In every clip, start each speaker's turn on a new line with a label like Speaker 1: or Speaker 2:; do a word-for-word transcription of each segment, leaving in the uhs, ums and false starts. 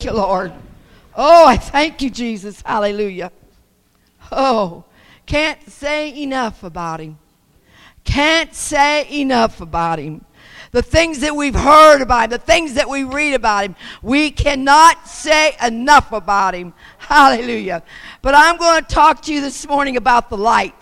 Speaker 1: you, Lord. Oh, I thank you, Jesus. Hallelujah. Oh, can't say enough about him. Can't say enough about him. The things that we've heard about him, the things that we read about him, we cannot say enough about him. Hallelujah. But I'm going to talk to you this morning about the light.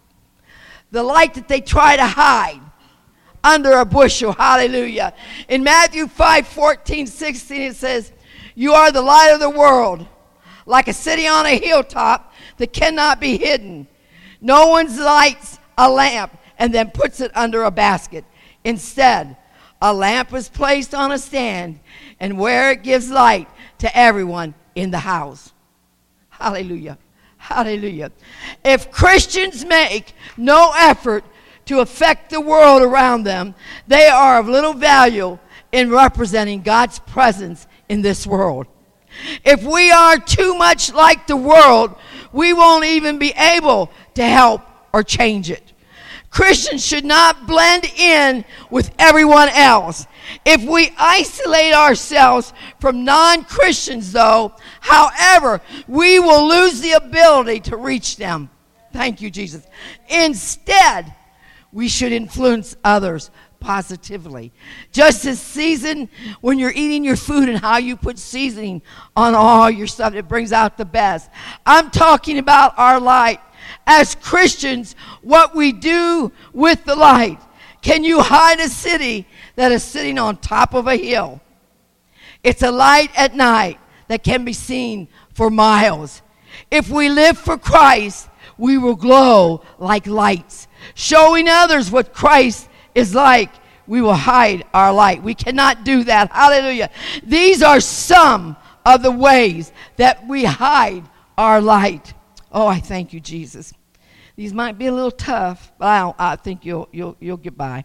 Speaker 1: The light that they try to hide under a bushel. Hallelujah. In Matthew five, fourteen, sixteen, it says, you are the light of the world, like a city on a hilltop that cannot be hidden. No one lights a lamp and then puts it under a basket. Instead, a lamp is placed on a stand, and where it gives light to everyone in the house. Hallelujah. Hallelujah. If Christians make no effort to affect the world around them, they are of little value in representing God's presence in this world. If we are too much like the world, we won't even be able to help or change it. Christians should not blend in with everyone else. If we isolate ourselves from non-Christians, though, however, we will lose the ability to reach them. Thank you, Jesus. Instead, we should influence others positively. Just as season, when you're eating your food and how you put seasoning on all your stuff, it brings out the best. I'm talking about our light. As Christians, what we do with the light. Can you hide a city that is sitting on top of a hill? It's a light at night that can be seen for miles. If we live for Christ, we will glow like lights. Showing others what Christ is like, we will hide our light. We cannot do that. Hallelujah. These are some of the ways that we hide our light. Oh, I thank you, Jesus. These might be a little tough, but I, don't, I think you'll, you'll, you'll get by.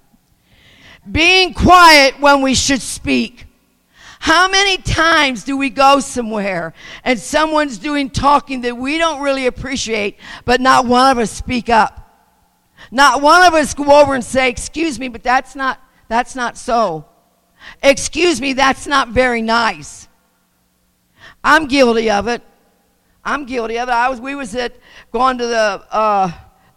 Speaker 1: Being quiet when we should speak. How many times do we go somewhere and someone's doing talking that we don't really appreciate, but not one of us speak up? Not one of us go over and say, excuse me, but that's not, that's not so. Excuse me, that's not very nice. I'm guilty of it. I'm guilty of it. I was, we was at going to the uh,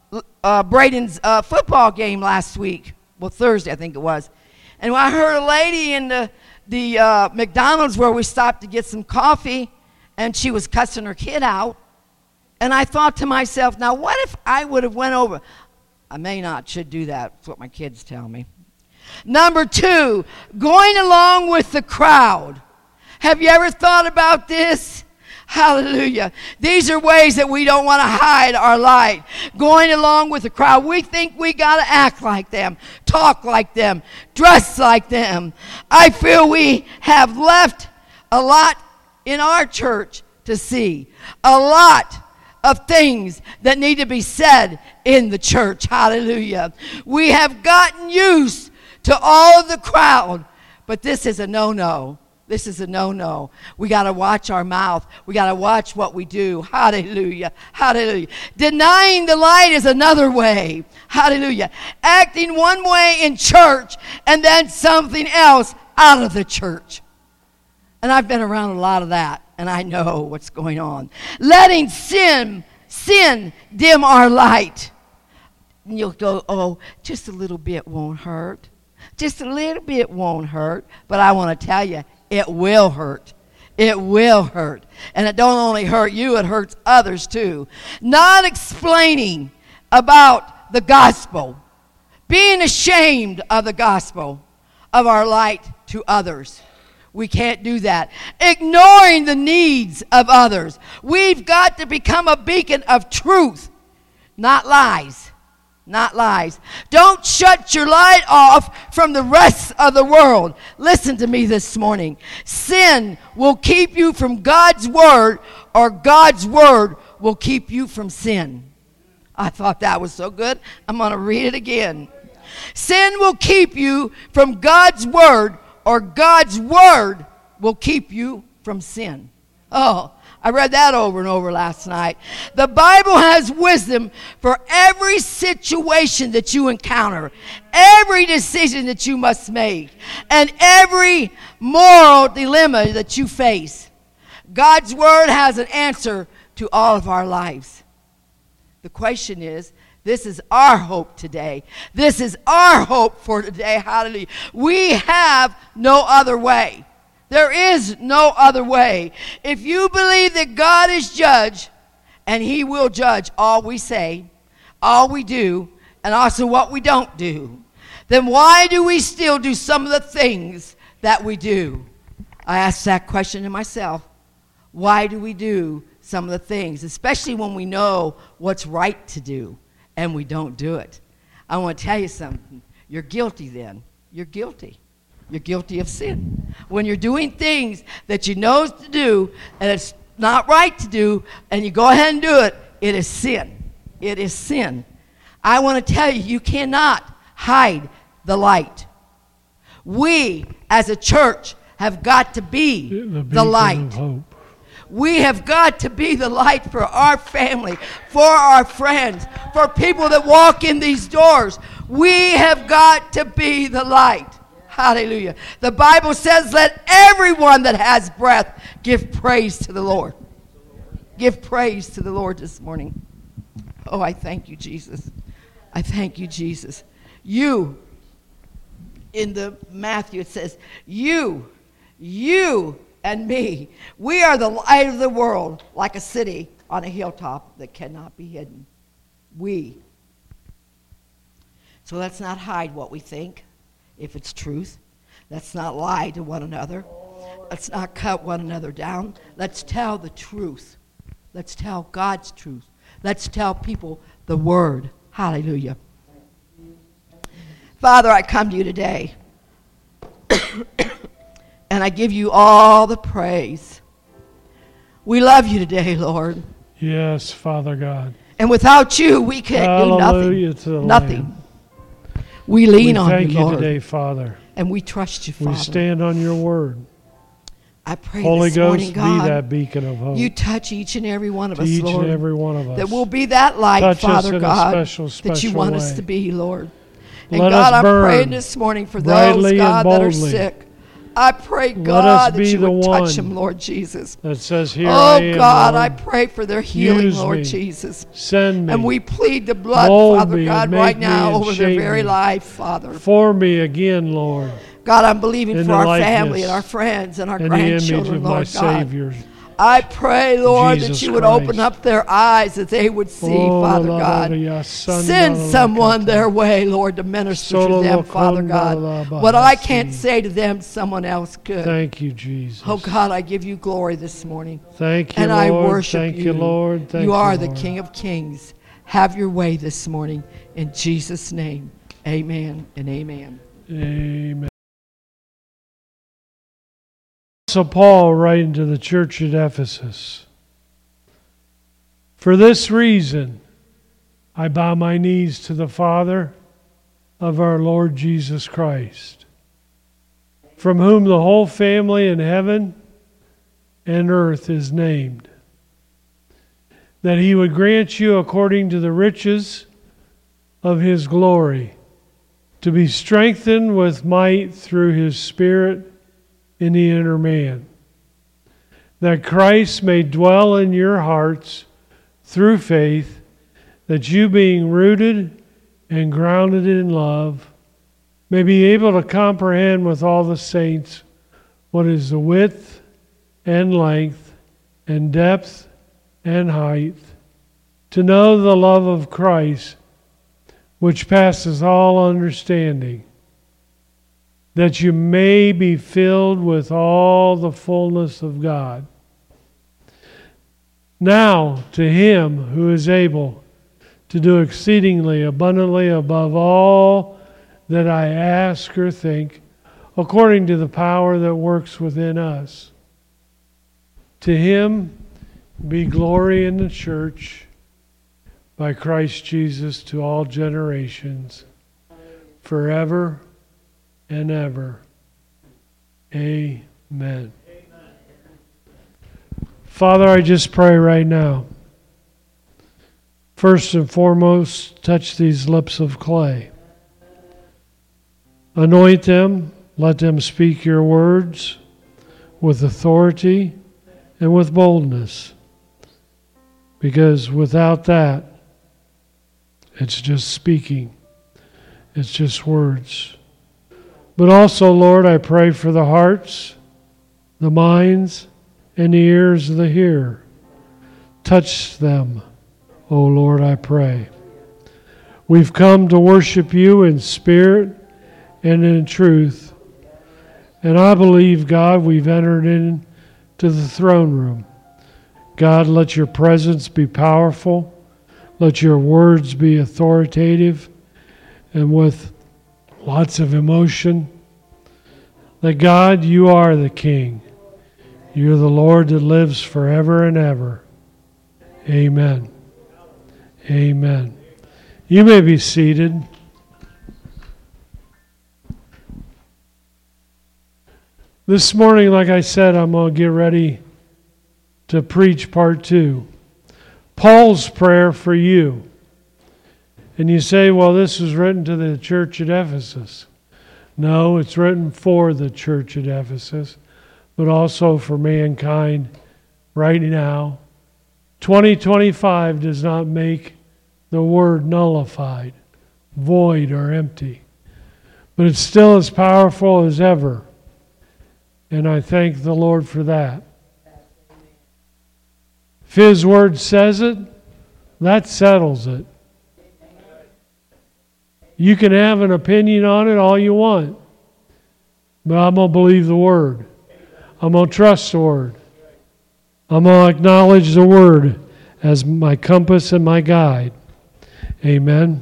Speaker 1: uh, Braden's uh, football game last week. Well, Thursday, I think it was. And I heard a lady in the, the uh, McDonald's where we stopped to get some coffee, and she was cussing her kid out. And I thought to myself, now what if I would have went over? I may not, should do that. That's what my kids tell me. Number two, going along with the crowd. Have you ever thought about this? Hallelujah. These are ways that we don't want to hide our light. Going along with the crowd. We think we got to act like them, talk like them, dress like them. I feel we have left a lot in our church to see. A lot of things that need to be said in the church. Hallelujah. We have gotten used to all of the crowd, but this is a no-no. This is a no-no. We got to watch our mouth. We got to watch what we do. Hallelujah. Hallelujah. Denying the light is another way. Hallelujah. Acting one way in church and then something else out of the church. And I've been around a lot of that, and I know what's going on. Letting sin, sin dim our light. And you'll go, oh, just a little bit won't hurt. Just a little bit won't hurt. But I want to tell you, it will hurt. It will hurt. And it don't only hurt you, it hurts others too. Not explaining about the gospel. Being ashamed of the gospel of our light to others. We can't do that. Ignoring the needs of others. We've got to become a beacon of truth, not lies. Not lies. Don't shut your light off from the rest of the world. Listen to me this morning. Sin will keep you from God's word, or God's word will keep you from sin. I thought that was so good. I'm going to read it again. Sin will keep you from God's word, or God's word will keep you from sin. Oh, I read that over and over last night. The Bible has wisdom for every situation that you encounter, every decision that you must make, and every moral dilemma that you face. God's word has an answer to all of our lives. The question is, this is our hope today. This is our hope for today. Hallelujah. We have no other way. There is no other way. If you believe that God is judge, and he will judge all we say, all we do, and also what we don't do, then why do we still do some of the things that we do? I ask that question to myself. Why do we do some of the things, especially when we know what's right to do, and we don't do it? I want to tell you something. You're guilty then. You're guilty. You're guilty of sin. When you're doing things that you know to do, and it's not right to do, and you go ahead and do it, it is sin. It is sin. I want to tell you, you cannot hide the light. We, as a church, have got to be the, the light. We have got to be the light for our family, for our friends, for people that walk in these doors. We have got to be the light. Hallelujah. The Bible says, let everyone that has breath give praise to the Lord. Give praise to the Lord this morning. Oh, I thank you, Jesus. I thank you, Jesus. You, in the Matthew, it says, you, you and me, we are the light of the world, like a city on a hilltop that cannot be hidden. We. So let's not hide what we think, if it's truth. Let's not lie to one another. Let's not cut one another down. Let's tell the truth. Let's tell God's truth. Let's tell people the word. Hallelujah. Father, I come to you today, and I give you all the praise. We love you today, Lord.
Speaker 2: Yes, Father God.
Speaker 1: And without you, we can't
Speaker 2: Hallelujah
Speaker 1: do nothing.
Speaker 2: To the
Speaker 1: nothing.
Speaker 2: Lamb.
Speaker 1: We lean
Speaker 2: we
Speaker 1: on
Speaker 2: thank
Speaker 1: you,
Speaker 2: you
Speaker 1: Lord.
Speaker 2: today, Father.
Speaker 1: And we trust you, Father.
Speaker 2: We stand on your word.
Speaker 1: I pray
Speaker 2: Holy
Speaker 1: this
Speaker 2: Ghost,
Speaker 1: morning, God,
Speaker 2: be that beacon of hope.
Speaker 1: you touch each and every one of
Speaker 2: to
Speaker 1: us,
Speaker 2: each
Speaker 1: Lord.
Speaker 2: and every one of us.
Speaker 1: That we'll be that light,
Speaker 2: Touch
Speaker 1: Father
Speaker 2: us
Speaker 1: God,
Speaker 2: in a special, special
Speaker 1: that you want
Speaker 2: way.
Speaker 1: us to be, Lord. And
Speaker 2: Let
Speaker 1: God,
Speaker 2: us
Speaker 1: I'm
Speaker 2: burn
Speaker 1: praying this morning for those,
Speaker 2: brightly
Speaker 1: God,
Speaker 2: and
Speaker 1: that are
Speaker 2: boldly.
Speaker 1: sick. I pray,
Speaker 2: Let
Speaker 1: God,
Speaker 2: us
Speaker 1: that
Speaker 2: be
Speaker 1: you
Speaker 2: the
Speaker 1: would touch
Speaker 2: one
Speaker 1: them, Lord Jesus.
Speaker 2: That says, here
Speaker 1: Oh,
Speaker 2: I am,
Speaker 1: God,
Speaker 2: Lord.
Speaker 1: I pray for their healing,
Speaker 2: Use
Speaker 1: Lord
Speaker 2: me.
Speaker 1: Jesus.
Speaker 2: Send me.
Speaker 1: And we plead the blood,
Speaker 2: Mold
Speaker 1: Father
Speaker 2: me
Speaker 1: God,
Speaker 2: and
Speaker 1: right
Speaker 2: make
Speaker 1: now
Speaker 2: me and
Speaker 1: over their
Speaker 2: shape
Speaker 1: very
Speaker 2: me.
Speaker 1: life, Father.
Speaker 2: Form me again, Lord.
Speaker 1: God, I'm believing
Speaker 2: in
Speaker 1: for
Speaker 2: the
Speaker 1: our
Speaker 2: likeness
Speaker 1: family and our friends and our
Speaker 2: and the image
Speaker 1: grandchildren,
Speaker 2: of my
Speaker 1: Lord God.
Speaker 2: Savior.
Speaker 1: I pray, Lord,
Speaker 2: Jesus
Speaker 1: that you would
Speaker 2: Christ.
Speaker 1: open up their eyes, that they would see,
Speaker 2: Oh,
Speaker 1: Father
Speaker 2: la, la,
Speaker 1: God.
Speaker 2: la, ya, son,
Speaker 1: Send
Speaker 2: la, la,
Speaker 1: someone
Speaker 2: la,
Speaker 1: their way, Lord, to minister to
Speaker 2: Solo
Speaker 1: them, Father
Speaker 2: con,
Speaker 1: God.
Speaker 2: la, la,
Speaker 1: What I
Speaker 2: bahasi.
Speaker 1: can't say to them, someone else could.
Speaker 2: Thank you, Jesus.
Speaker 1: Oh, God, I give you glory this morning.
Speaker 2: Thank you,
Speaker 1: And
Speaker 2: Lord.
Speaker 1: I worship
Speaker 2: Thank
Speaker 1: you.
Speaker 2: you, Lord. Thank
Speaker 1: you are
Speaker 2: you,
Speaker 1: the
Speaker 2: Lord.
Speaker 1: King of Kings. Have your way this morning. In Jesus' name, amen and amen.
Speaker 2: Amen. So Paul writing to the church at Ephesus. For this reason, I bow my knees to the Father of our Lord Jesus Christ, from whom the whole family in heaven and earth is named, that he would grant you according to the riches of his glory, to be strengthened with might through his Spirit in the inner man, that Christ may dwell in your hearts through faith, that you, being rooted and grounded in love, may be able to comprehend with all the saints what is the width and length and depth and height, to know the love of Christ, which passes all understanding, that you may be filled with all the fullness of God. Now to him who is able to do exceedingly abundantly above all that I ask or think, according to the power that works within us. To him be glory in the church by Christ Jesus to all generations, forever and ever. Amen. Father, I just pray right now. First and foremost, touch these lips of clay. Anoint them, let them speak your words with authority and with boldness. Because without that, it's just speaking. It's just words. But also, Lord, I pray for the hearts, the minds, and the ears of the hearer. Touch them, O Lord, I pray. We've come to worship you in spirit and in truth. And I believe, God, we've entered into the throne room. God, let your presence be powerful. Let your words be authoritative and with lots of emotion. That God, you are the King. You're the Lord that lives forever and ever. Amen. Amen. You may be seated. This morning, like I said, I'm going to get ready to preach part two. Paul's prayer for you. And you say, well, this was written to the church at Ephesus. No, it's written for the church at Ephesus, but also for mankind right now. twenty twenty-five does not make the word nullified, void, or empty. But it's still as powerful as ever. And I thank the Lord for that. If His Word says it, that settles it. You can have an opinion on it all you want. But I'm going to believe the Word. I'm going to trust the Word. I'm going to acknowledge the Word as my compass and my guide. Amen.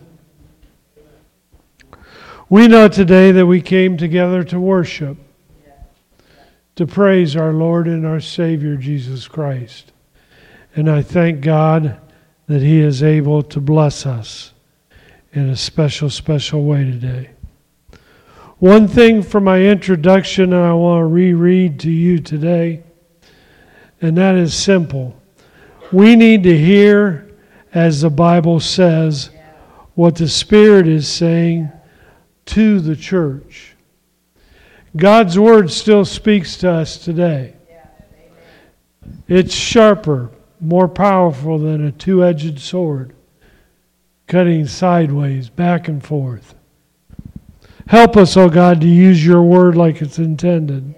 Speaker 2: We know today that we came together to worship, to praise our Lord and our Savior, Jesus Christ. And I thank God that He is able to bless us in a special, special way today. One thing for my introduction I want to reread to you today, and that is simple. We need to hear, as the Bible says, what the Spirit is saying to the church. God's Word still speaks to us today. It's sharper, more powerful than a two-edged sword, cutting sideways, back and forth. Help us, oh God, to use your Word like it's intended.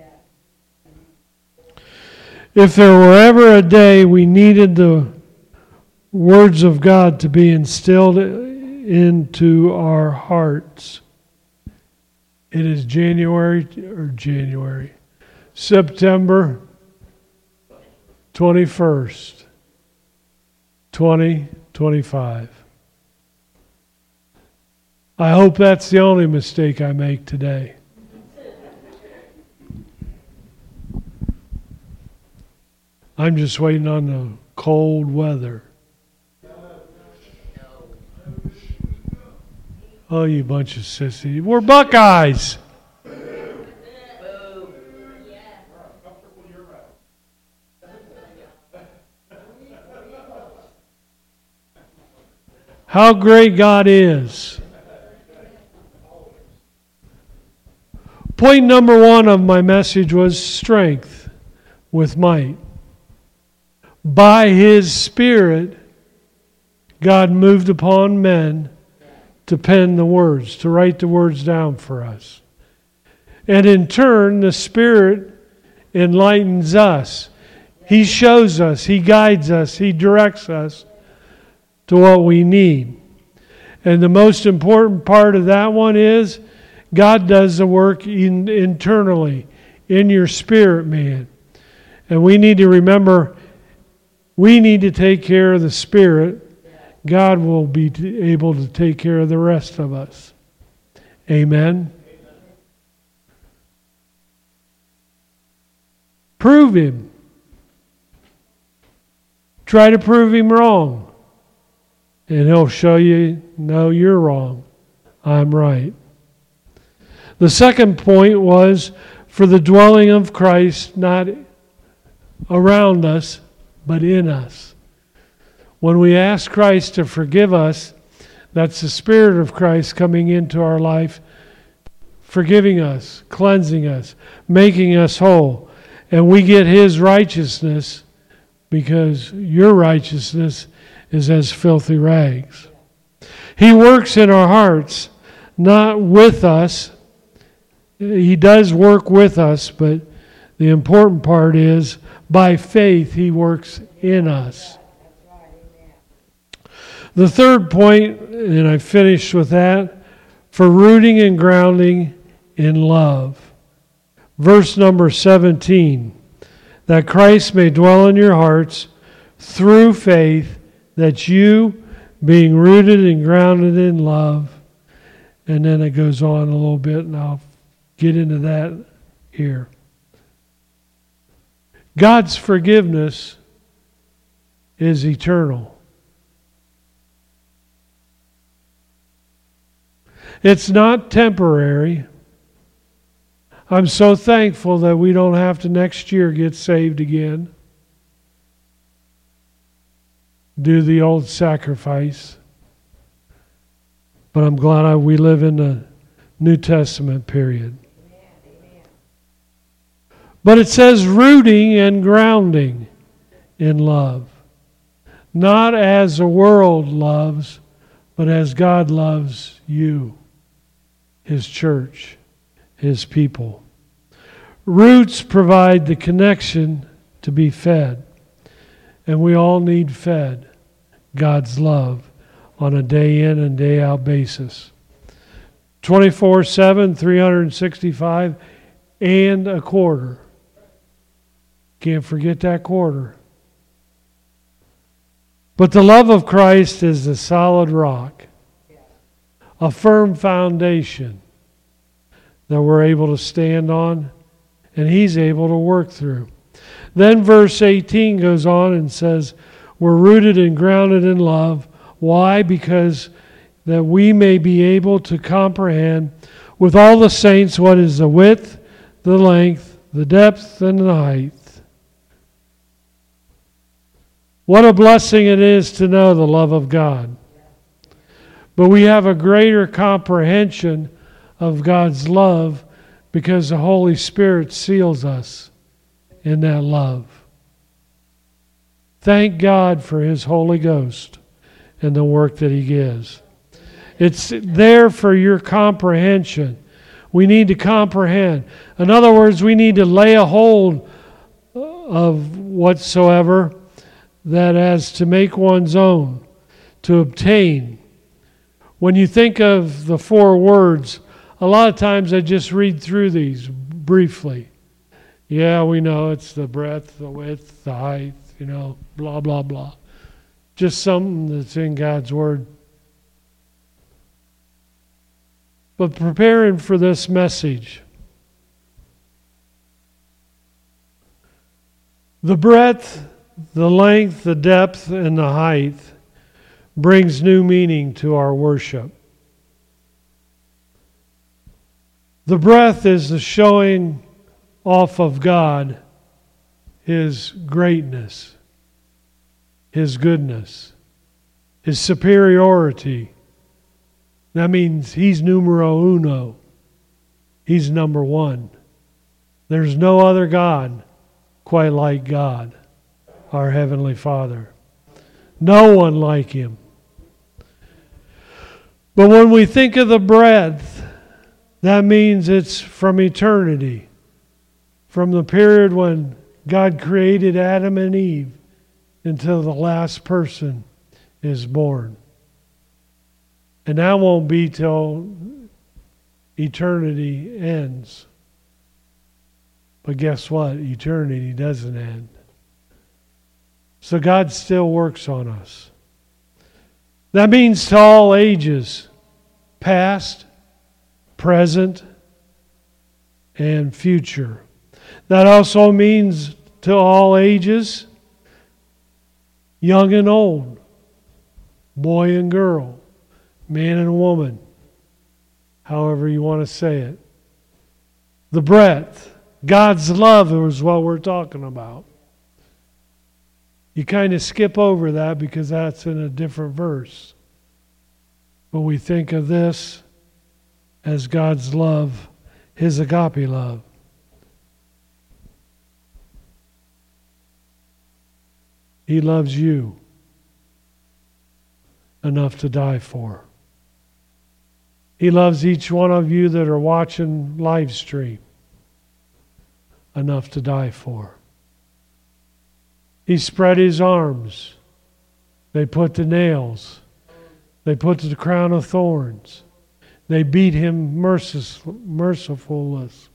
Speaker 2: If there were ever a day we needed the words of God to be instilled into our hearts, it is January, or January, September twenty-first, twenty twenty-five. I hope that's the only mistake I make today. I'm just waiting on the cold weather. Oh, you bunch of sissies. We're Buckeyes. How great God is. Point number one of my message was strength with might. By His Spirit, God moved upon men to pen the words, to write the words down for us. And in turn, the Spirit enlightens us. He shows us, He guides us, He directs us to what we need. And the most important part of that one is God does the work in, internally, in your spirit, man. And we need to remember, we need to take care of the spirit. God will be able to take care of the rest of us. Amen. Prove Him. Try to prove Him wrong. And He'll show you, no, you're wrong. I'm right. The second point was for the dwelling of Christ, not around us, but in us. When we ask Christ to forgive us, that's the Spirit of Christ coming into our life, forgiving us, cleansing us, making us whole. And we get His righteousness because your righteousness is as filthy rags. He works in our hearts, not with us. He does work with us, but the important part is by faith He works in us. The third point, and I finished with that, for rooting and grounding in love. Verse number seventeen, that Christ may dwell in your hearts through faith, that you, being rooted and grounded in love. And then it goes on a little bit, and I'll get into that here. God's forgiveness is eternal. It's not temporary. I'm so thankful that we don't have to next year get saved again. Do the old sacrifice. But I'm glad I, we live in the New Testament period. But it says rooting and grounding in love. Not as the world loves, but as God loves you, His church, His people. Roots provide the connection to be fed. And we all need fed God's love on a day in and day out basis. twenty-four seven, three hundred sixty-five, and a quarter. Can't forget that quarter. But the love of Christ is the solid rock, a firm foundation that we're able to stand on, and He's able to work through. Then verse eighteen goes on and says, we're rooted and grounded in love. Why? Because that we may be able to comprehend with all the saints what is the width, the length, the depth, and the height. What a blessing it is to know the love of God. But we have a greater comprehension of God's love because the Holy Spirit seals us in that love. Thank God for His Holy Ghost and the work that He gives. It's there for your comprehension. We need to comprehend. In other words, we need to lay a hold of whatsoever that as to make one's own, to obtain. When you think of the four words, a lot of times I just read through these briefly. Yeah, we know it's the breadth, the width, the height, you know, blah, blah, blah. Just something that's in God's Word. But preparing for this message, the breadth, the length, the depth, and the height brings new meaning to our worship. The breadth is the showing off of God, His greatness, His goodness, His superiority. That means He's numero uno. He's number one. There's no other God quite like God, our Heavenly Father. No one like Him. But when we think of the breadth, that means it's from eternity. From the period when God created Adam and Eve until the last person is born. And that won't be till eternity ends. But guess what? Eternity doesn't end. So God still works on us. That means to all ages, past, present, and future. That also means to all ages, young and old, boy and girl, man and woman, however you want to say it. The breadth, God's love is what we're talking about. You kind of skip over that because that's in a different verse. But we think of this as God's love, His agape love. He loves you enough to die for. He loves each one of you that are watching live stream enough to die for. He spread his arms. They put the nails. They put the crown of thorns. They beat him mercil- mercifulness.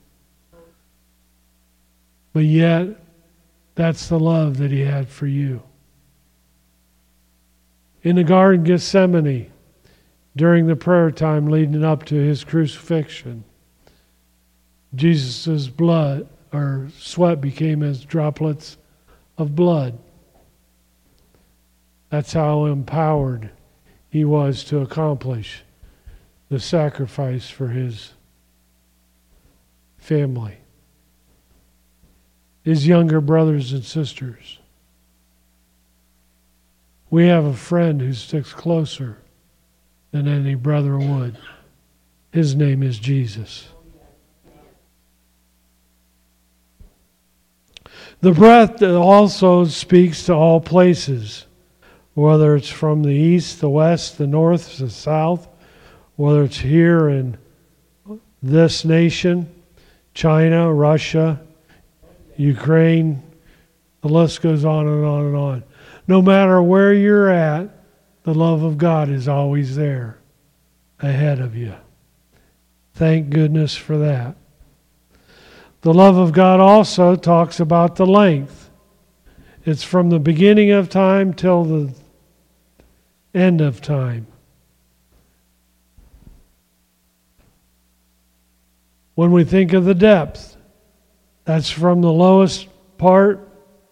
Speaker 2: But yet, that's the love that he had for you. In the Garden of Gethsemane, during the prayer time leading up to his crucifixion, Jesus' blood or sweat became as droplets of blood. That's how empowered he was to accomplish the sacrifice for his family, his younger brothers and sisters. We have a friend who sticks closer than any brother would. His name is Jesus. The breath also speaks to all places, whether it's from the east, the west, the north, the south, whether it's here in this nation, China, Russia, Ukraine, the list goes on and on and on. No matter where you're at, the love of God is always there ahead of you. Thank goodness for that. The love of God also talks about the length. It's from the beginning of time till the end of time. When we think of the depth, that's from the lowest part.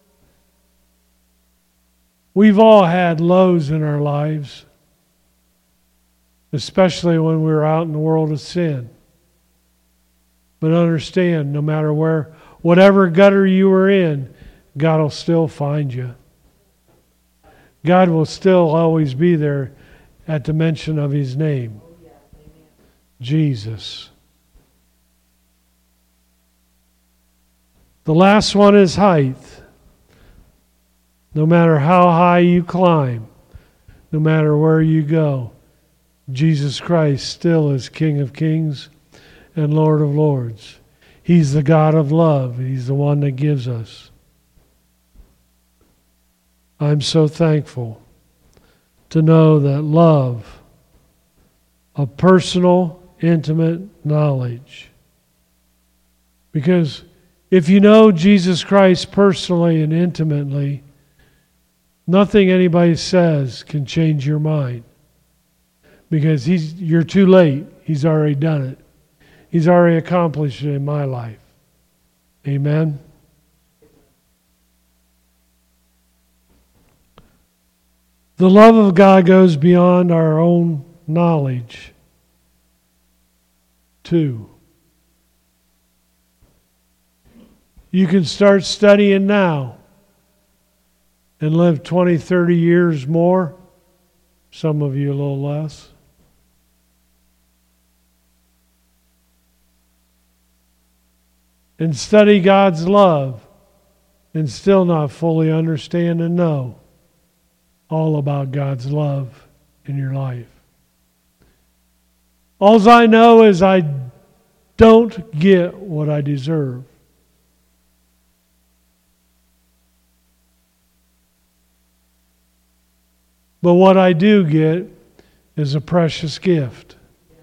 Speaker 2: We've all had lows in our lives, especially when we're out in the world of sin. But understand, no matter where, whatever gutter you were in, God will still find you. God will still always be there at the mention of His name. Jesus. The last one is height. No matter how high you climb, no matter where you go, Jesus Christ still is King of Kings and Lord of Lords. He's the God of love. He's the one that gives us. I'm so thankful to know that love, a personal, intimate knowledge. Because if you know Jesus Christ personally and intimately, nothing anybody says can change your mind. Because he's you're too late. He's already done it. He's already accomplished it in my life. Amen? The love of God goes beyond our own knowledge, too. You can start studying now and live twenty, thirty years more. Some of you a little less. And study God's love and still not fully understand and know all about God's love in your life. All I know is I don't get what I deserve. But what I do get is a precious gift.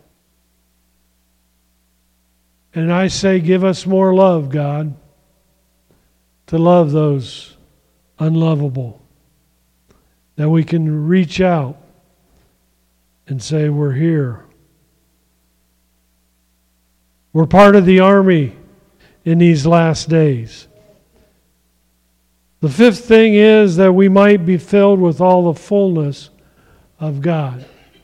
Speaker 2: And I say, give us more love, God, to love those unlovable. That we can reach out and say, we're here. We're part of the army in these last days. The fifth thing is that we might be filled with all the fullness of God.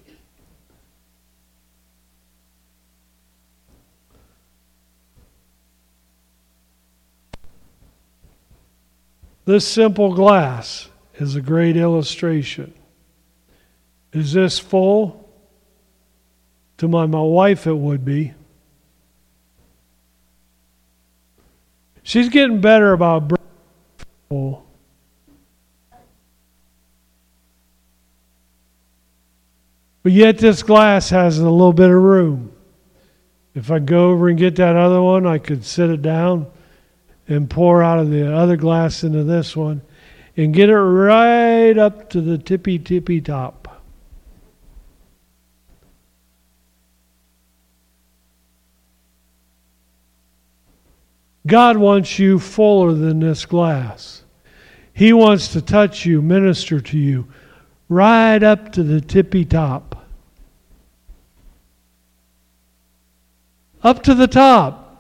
Speaker 2: This simple glass is a great illustration. Is this full? To my, my wife it would be. She's getting better about full. But yet this glass has a little bit of room. If I go over and get that other one, I could sit it down and pour out of the other glass into this one and get it right up to the tippy tippy top. God wants you fuller than this glass. He wants to touch you, minister to you, right up to the tippy top. Up to the top.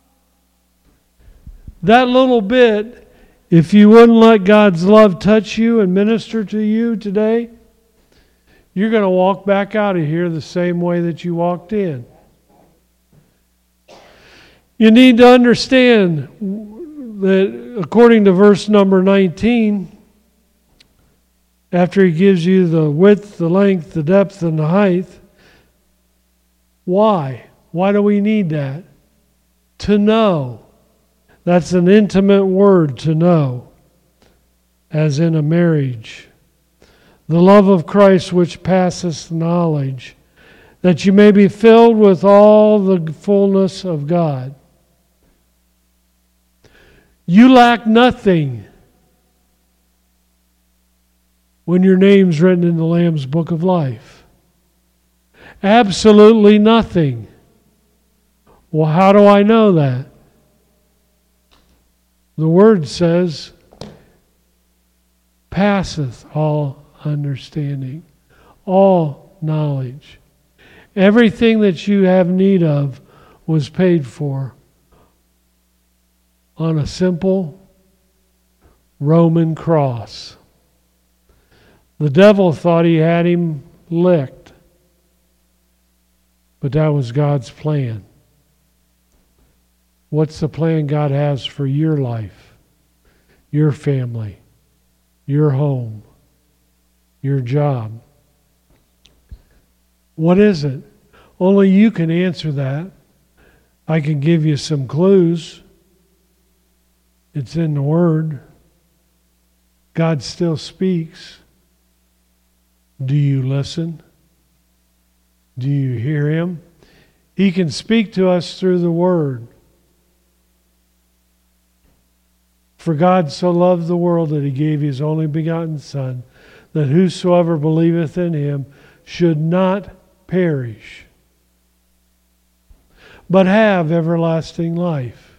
Speaker 2: That little bit, if you wouldn't let God's love touch you and minister to you today, you're going to walk back out of here the same way that you walked in. You need to understand that according to verse number nineteen, after he gives you the width, the length, the depth, and the height, why? Why do we need that? To know. That's an intimate word, to know, as in a marriage. The love of Christ which passeth knowledge, that you may be filled with all the fullness of God. You lack nothing when your name's written in the Lamb's Book of Life. Absolutely nothing. Well, how do I know that? The Word says, passeth all understanding, all knowledge. Everything that you have need of was paid for on a simple Roman cross. The devil thought he had him licked, but that was God's plan. What's the plan God has for your life, your family, your home, your job? What is it? Only you can answer that. I can give you some clues. It's in the Word. God still speaks. Do you listen? Do you hear Him? He can speak to us through the Word. For God so loved the world that He gave His only begotten Son, that whosoever believeth in Him should not perish, but have everlasting life.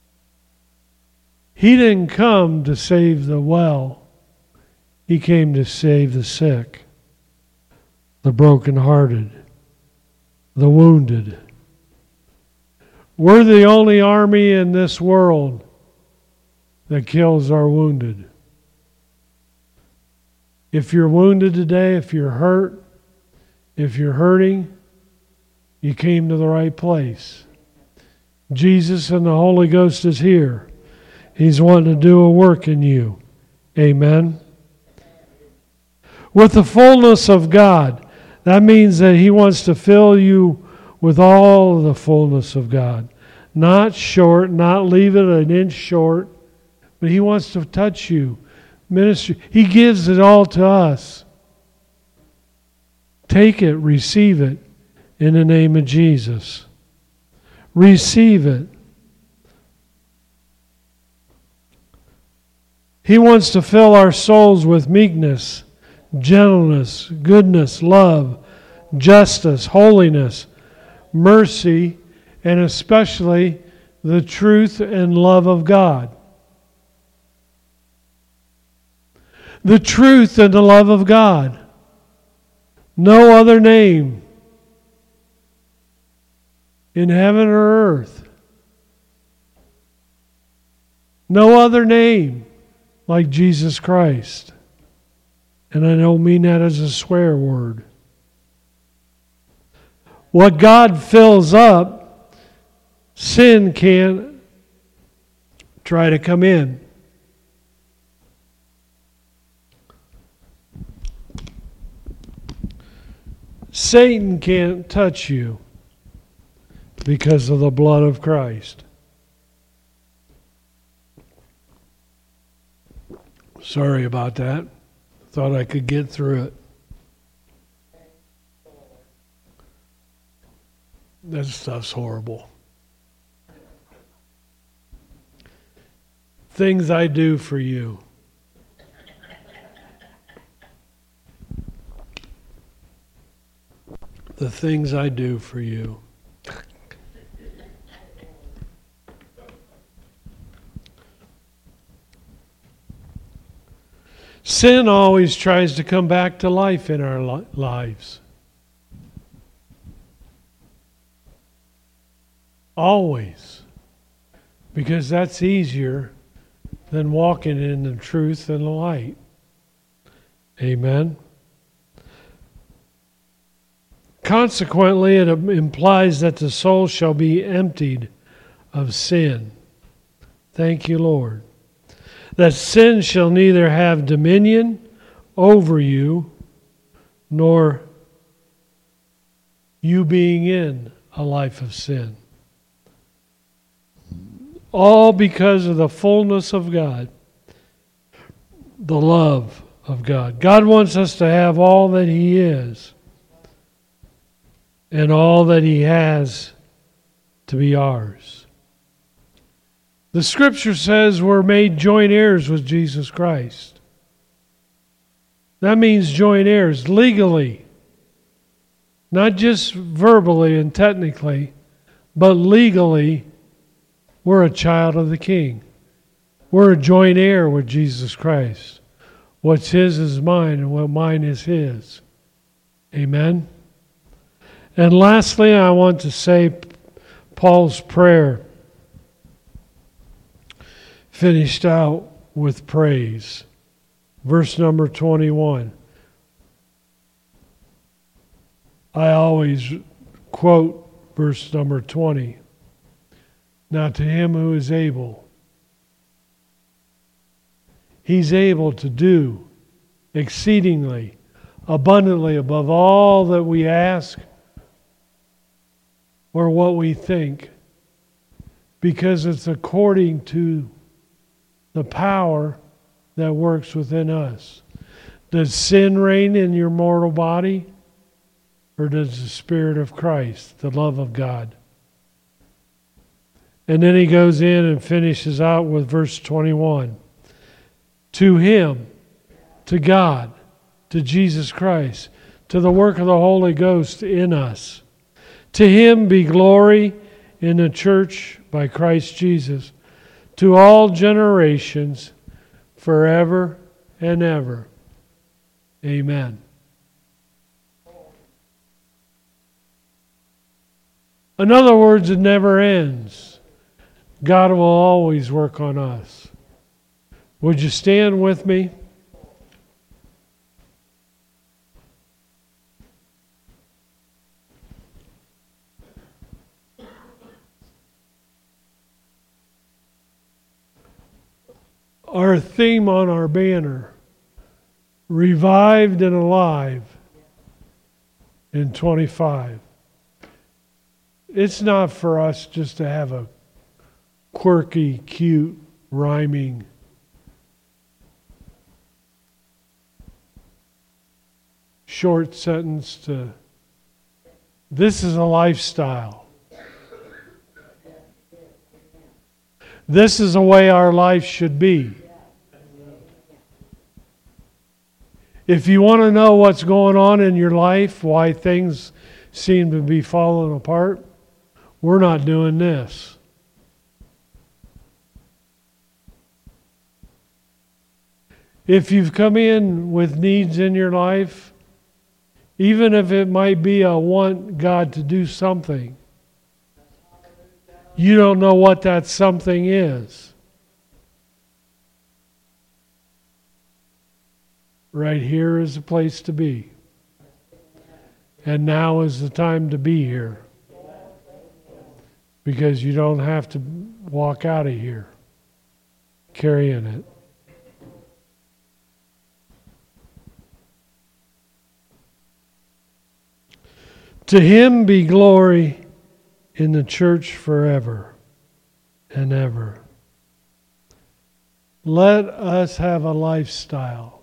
Speaker 2: He didn't come to save the well. He came to save the sick, the brokenhearted, the wounded. We're the only army in this world that kills our wounded. If you're wounded today, if you're hurt, if you're hurting, you came to the right place. Jesus and the Holy Ghost is here. He's wanting to do a work in you. Amen. With the fullness of God, that means that He wants to fill you with all the fullness of God. Not short, not leave it an inch short, but He wants to touch you, minister. He gives it all to us. Take it, receive it in the name of Jesus. Receive it. He wants to fill our souls with meekness, gentleness, goodness, love, justice, holiness, mercy, and especially the truth and love of God. The truth and the love of God. No other name in heaven or earth. No other name like Jesus Christ. And I don't mean that as a swear word. What God fills up, sin can't try to come in. Satan can't touch you because of the blood of Christ. Sorry about that. Thought I could get through it. That stuff's horrible. Things I do for you. The things I do for you. Sin always tries to come back to life in our li- lives. Always. Because that's easier than walking in the truth and the light. Amen. Consequently, it implies that the soul shall be emptied of sin. Thank you, Lord. That sin shall neither have dominion over you, nor you being in a life of sin. All because of the fullness of God, the love of God. God wants us to have all that He is and all that He has to be ours. The Scripture says we're made joint heirs with Jesus Christ. That means joint heirs legally, not just verbally and technically, but legally. We're a child of the King. We're a joint heir with Jesus Christ. What's His is mine, and what mine is His. Amen? And lastly, I want to say Paul's prayer finished out with praise. Verse number twenty-one. I always quote verse number twenty. Now to Him who is able, He's able to do exceedingly, abundantly above all that we ask or what we think, because it's according to the power that works within us. Does sin reign in your mortal body, or does the Spirit of Christ, the love of God? And then he goes in and finishes out with verse twenty-one. To Him, to God, to Jesus Christ, to the work of the Holy Ghost in us. To Him be glory in the church by Christ Jesus, to all generations, forever and ever. Amen. In other words, it never ends. God will always work on us. Would you stand with me? Our theme on our banner, Revived and Alive in twenty-five. It's not for us just to have a quirky, cute, rhyming short sentence to, this is a lifestyle. This is the way our life should be. If you want to know what's going on in your life, why things seem to be falling apart, we're not doing this. If you've come in with needs in your life, even if it might be a want God to do something, you don't know what that something is. Right here is the place to be. And now is the time to be here. Because you don't have to walk out of here carrying it. To Him be glory in the church forever and ever. Let us have a lifestyle.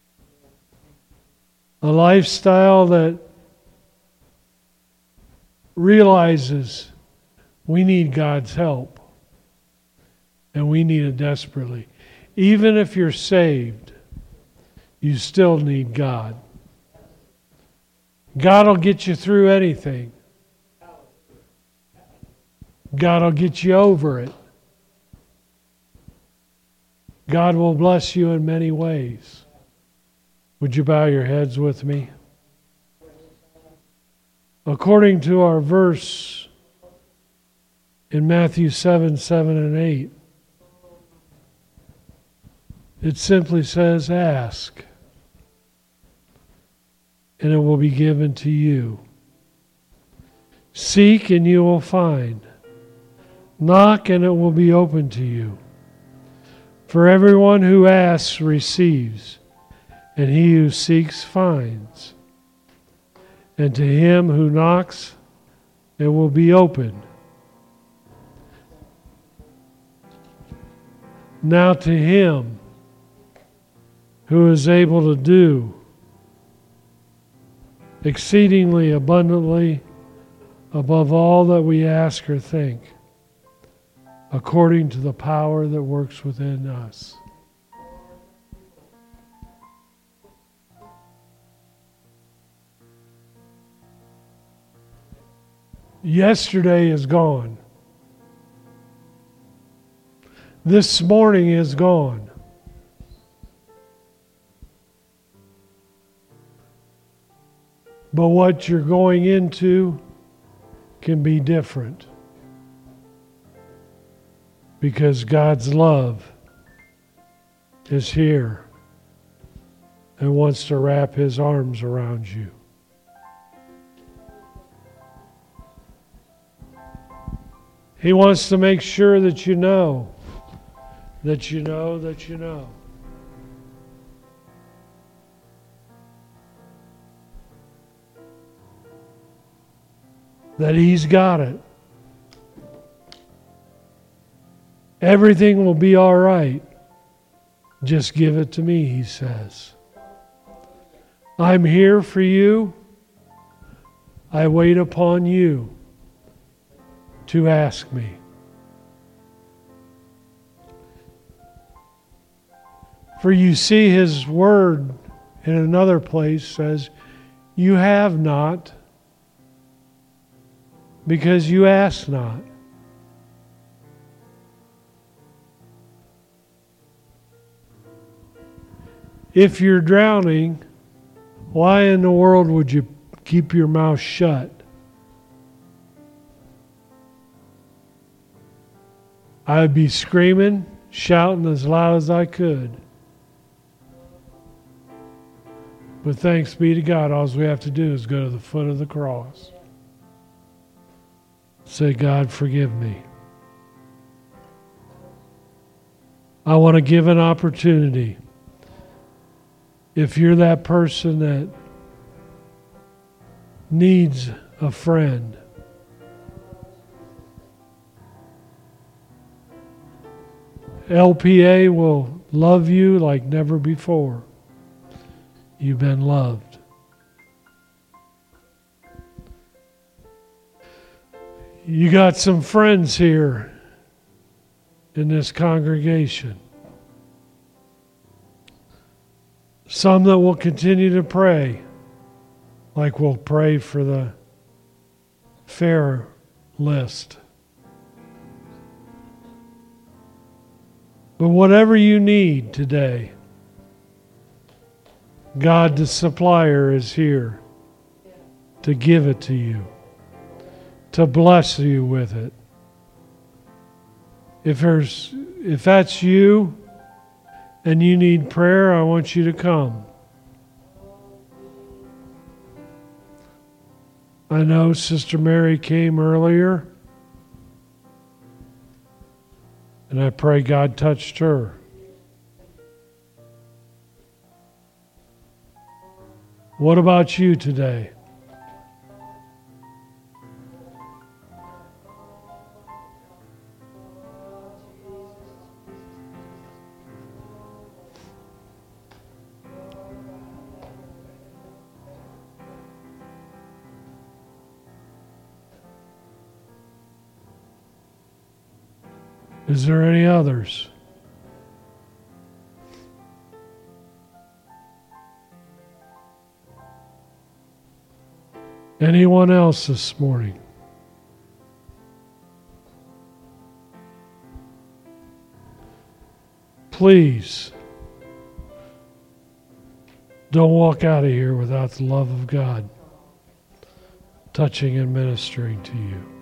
Speaker 2: A lifestyle that realizes we need God's help. And we need it desperately. Even if you're saved, you still need God. God will get you through anything. God will get you over it. God will bless you in many ways. Would you bow your heads with me? According to our verse in Matthew seven, seven and eight, it simply says, ask, and it will be given to you. Seek, and you will find. Knock, and it will be open to you. For everyone who asks receives, and he who seeks finds. And to him who knocks, it will be opened. Now to him who is able to do exceedingly abundantly above all that we ask or think, according to the power that works within us. Yesterday is gone. This morning is gone. But what you're going into can be different. Because God's love is here and wants to wrap His arms around you. He wants to make sure that you know, that you know, that you know. That He's got it. Everything will be all right. Just give it to me, He says. I'm here for you. I wait upon you to ask me. For you see His word in another place says, you have not because you ask not. If you're drowning, why in the world would you keep your mouth shut? I'd be screaming, shouting as loud as I could. But thanks be to God, all we have to do is go to the foot of the cross. Say, God, forgive me. I want to give an opportunity. If you're that person that needs a friend, L P A will love you like never before. You've been loved. You got some friends here in this congregation. Some that will continue to pray, like we'll pray for the fair list. But whatever you need today, God the supplier is here to give it to you, to bless you with it. If there's, if that's you and you need prayer, I want you to come. I know Sister Mary came earlier, and I pray God touched her. What about you today? Is there any others? Anyone else this morning? Please don't walk out of here without the love of God touching and ministering to you.